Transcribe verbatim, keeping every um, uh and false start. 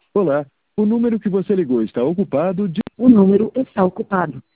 Olá, o número que você ligou está ocupado. De... O número está ocupado.